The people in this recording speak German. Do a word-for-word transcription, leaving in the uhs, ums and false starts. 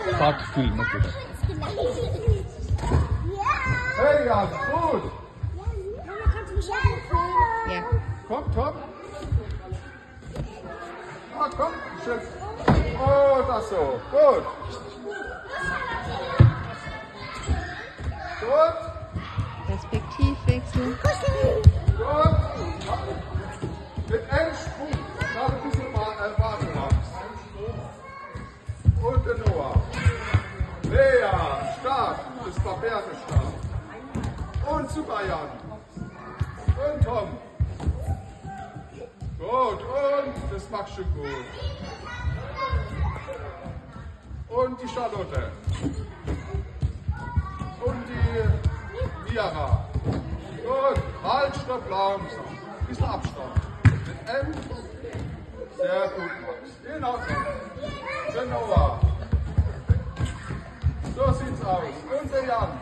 Fahrt viel mit bitte. Hey, ja, gut. Ja. Komm, komm. Ah, komm, Chef. Oh, das so. Gut. Gut. Perspektivwechsel. Gut. Mit Endsprung. Noch ein bisschen warten. Und der Noah. Lea, stark. Das war Berge stark. Und super, Jan. Und Tom. Gut, und das machst du gut. Und die Charlotte. Und die Mira. Gut, halt, stopp, langsam. Bisschen Abstand. Mit M. Sehr gut, Max. In Ordnung. Genau. So sieht's aus. Und der Jan.